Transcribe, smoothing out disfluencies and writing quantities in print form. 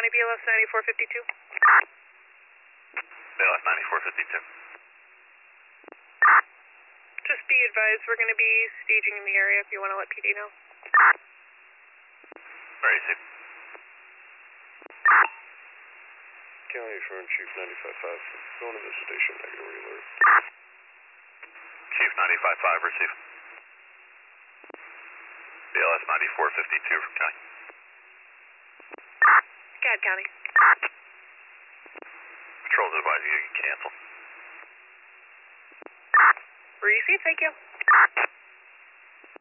County, BLS 9452. BLS 9452. Just be advised, we're going to be staging in the area if you want to let PD know. Where is he? County Affirm Chief 95.5. Going to the station, negative alert. Chief 95.5, receive. BLS 9452 from County. Gad County. Patrol's advising you can cancel. Receive, thank you.